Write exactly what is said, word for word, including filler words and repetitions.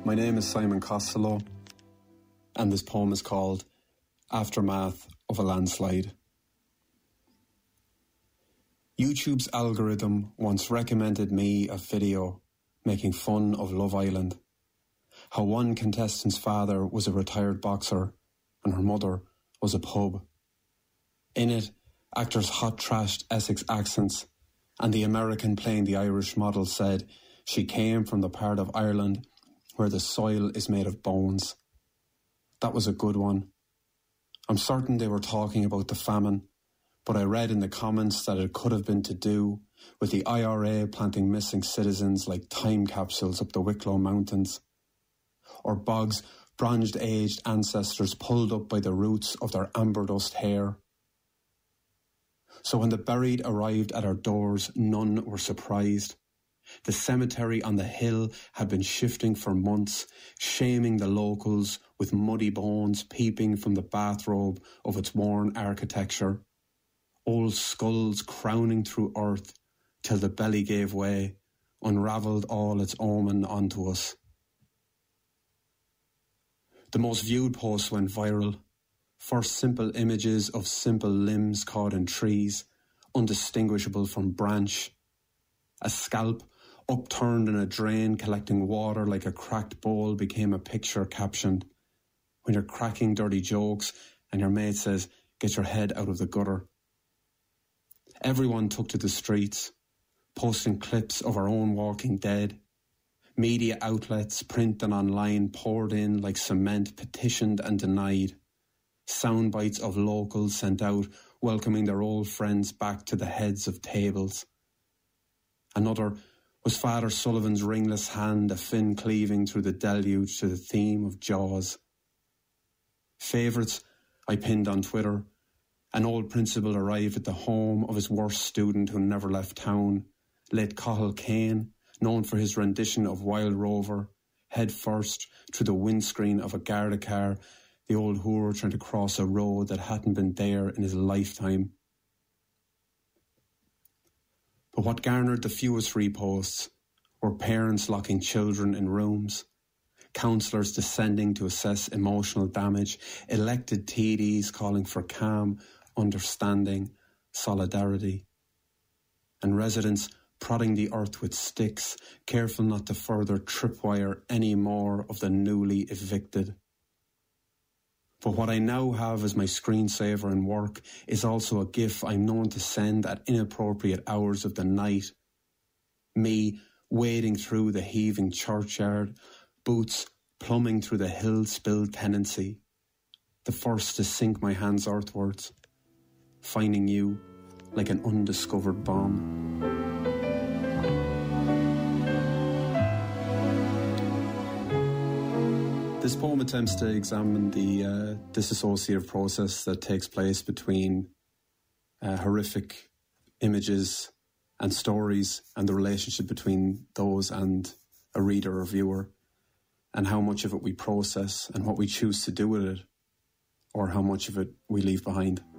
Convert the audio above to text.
My name is Simon Costello, and this poem is called Aftermath of a Landslide. YouTube's algorithm once recommended me a video making fun of Love Island. How one contestant's father was a retired boxer and her mother was a pub. In it, actors hot-trashed Essex accents, and the American playing the Irish model said she came from the part of Ireland where the soil is made of bones. That was a good one. I'm certain they were talking about the famine, but I read in the comments that it could have been to do with the I R A planting missing citizens like time capsules up the Wicklow Mountains, or Boggs' bronzed-aged ancestors pulled up by the roots of their amber dust hair. So when the buried arrived at our doors, none were surprised. The cemetery on the hill had been shifting for months, shaming the locals with muddy bones peeping from the bathrobe of its worn architecture. Old skulls crowning through earth till the belly gave way, unravelled all its omen onto us. The most viewed post went viral. First simple images of simple limbs caught in trees, undistinguishable from branch. A scalp upturned in a drain collecting water like a cracked bowl became a picture captioned, when you're cracking dirty jokes and your mate says, get your head out of the gutter. Everyone took to the streets, posting clips of our own Walking Dead. Media outlets, print and online, poured in like cement, petitioned and denied. Sound bites of locals sent out, welcoming their old friends back to the heads of tables. Another was Father Sullivan's ringless hand, a fin cleaving through the deluge to the theme of Jaws. Favourites I pinned on Twitter. An old principal arrived at the home of his worst student who never left town, late Cathal Kane, known for his rendition of Wild Rover, head first through the windscreen of a Garda car, the old whore trying to cross a road that hadn't been there in his lifetime. But what garnered the fewest reposts were parents locking children in rooms, counsellors descending to assess emotional damage, elected T Ds calling for calm, understanding, solidarity, and residents prodding the earth with sticks, careful not to further tripwire any more of the newly evicted. But what I now have as my screensaver in work is also a gif I'm known to send at inappropriate hours of the night. Me wading through the heaving churchyard, boots plumbing through the hill-spilled tenancy, the first to sink my hands earthwards, finding you like an undiscovered bomb. This poem attempts to examine the uh, disassociative process that takes place between uh, horrific images and stories and the relationship between those and a reader or viewer, and how much of it we process and what we choose to do with it, or how much of it we leave behind.